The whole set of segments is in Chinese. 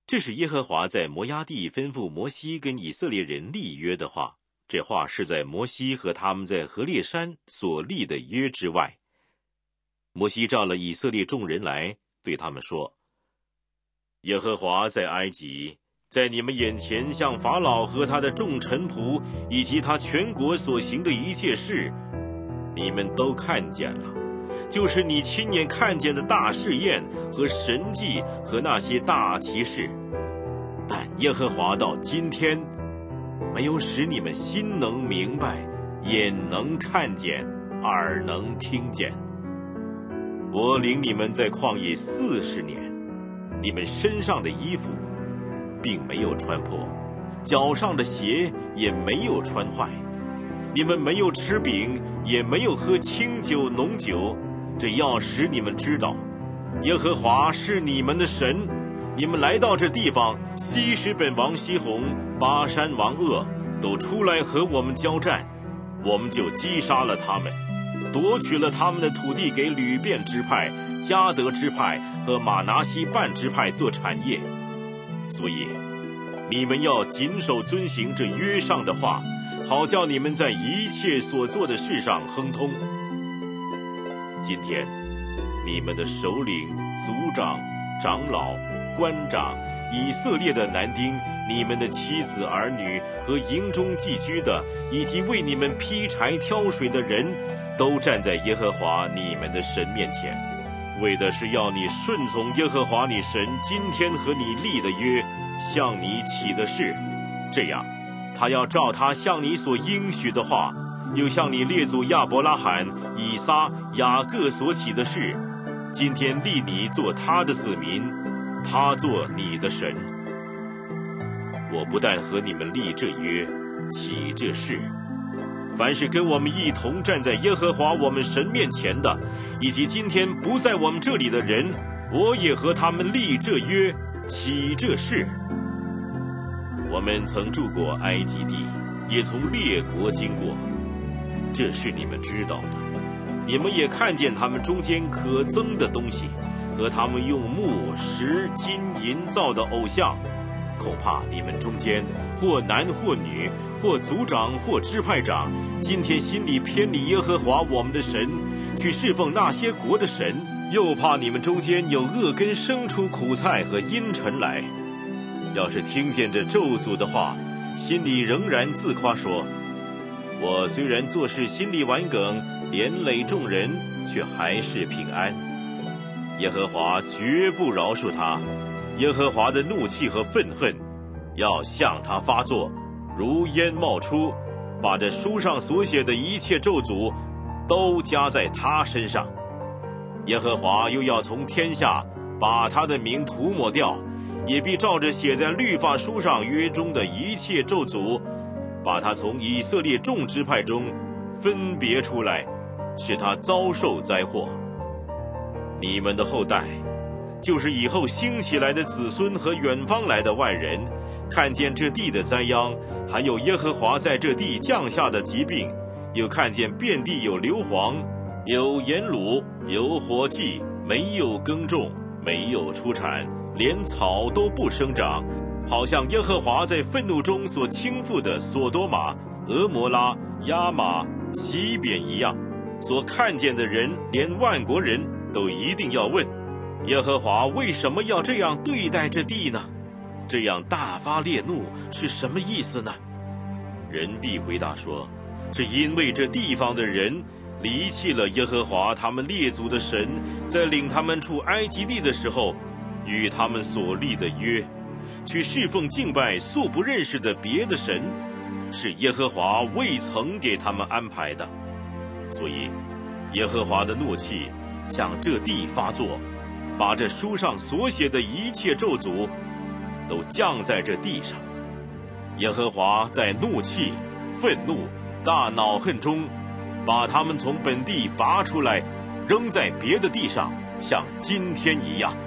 这是耶和华在摩押地吩咐摩西跟以色列人立约的话，这话是在摩西和他们在何烈山所立的约之外。摩西召了以色列众人来，对他们说：耶和华在埃及，在你们眼前向法老和他的众臣仆以及他全国所行的一切事，你们都看见了，就是你亲眼看见的大试验和神迹和那些大奇事。但耶和华到今天没有使你们心能明白，眼能看见，耳能听见。我领你们在旷野40年，你们身上的衣服并没有穿破，脚上的鞋也没有穿坏。你们没有吃饼，也没有喝清酒浓酒，这要使你们知道，耶和华是你们的神。你们来到这地方，西什本王西宏、巴珊王噩都出来和我们交战，我们就击杀了他们，夺取了他们的土地，给吕遍支派、迦得支派和玛拿西半支派做产业。所以你们要谨守遵行这约上的话，好叫你们在一切所做的事上亨通。今天你们的首领、族长、长老、官长、以色列的男丁，你们的妻子儿女和营中寄居的，以及为你们劈柴挑水的人，都站在耶和华你们的神面前，为的是要你顺从耶和华你神今天和你立的约，向你起的誓。这样他要照他向你所应许的话，又向你列祖亚伯拉罕、以撒、雅各所起的誓，今天立你做他的子民，他做你的神。我不但和你们立这约，起这誓，凡是跟我们一同站在耶和华我们神面前的，以及今天不在我们这里的人，我也和他们立这约，起这誓。我们曾住过埃及地，也从列国经过，这是你们知道的。你们也看见他们中间可憎的东西，和他们用木、石、金、银造的偶像。恐怕你们中间或男或女，或族长或支派长，今天心里偏离耶和华我们的神，去侍奉那些国的神，又怕你们中间有恶根生出苦菜和阴沉来。要是听见这咒诅的话，心里仍然自夸说：我虽然做事心里顽梗，连累众人，却还是平安。耶和华绝不饶恕他，耶和华的怒气和愤恨要向他发作，如烟冒出，把这书上所写的一切咒诅都加在他身上。耶和华又要从天下把他的名涂抹掉，也必照着写在律法书上约中的一切咒诅，把他从以色列众支派中分别出来，使他遭受灾祸。你们的后代，就是以后兴起来的子孙和远方来的外人，看见这地的灾殃，还有耶和华在这地降下的疾病，又看见遍地有硫磺，有盐卤，有火祭，没有耕种，没有出产，连草都不生长，好像耶和华在愤怒中所倾覆的索多玛、俄摩拉、亚玛、西边一样。所看见的人，连万国人都一定要问：耶和华为什么要这样对待这地呢？这样大发烈怒是什么意思呢？人必回答说：是因为这地方的人离弃了耶和华他们列祖的神，在领他们出埃及地的时候与他们所立的约，去侍奉敬拜素不认识的别的神，是耶和华未曾给他们安排的。所以耶和华的怒气向这地发作，把这书上所写的一切咒诅都降在这地上。耶和华在怒气、愤怒、大恼恨中，把他们从本地拔出来，扔在别的地上，像今天一样。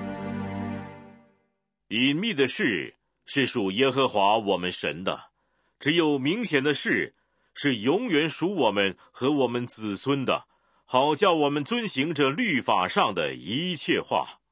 隐秘的事是属耶和华我们神的，只有明显的事是永远属我们和我们子孙的，好叫我们遵行这律法上的一切话。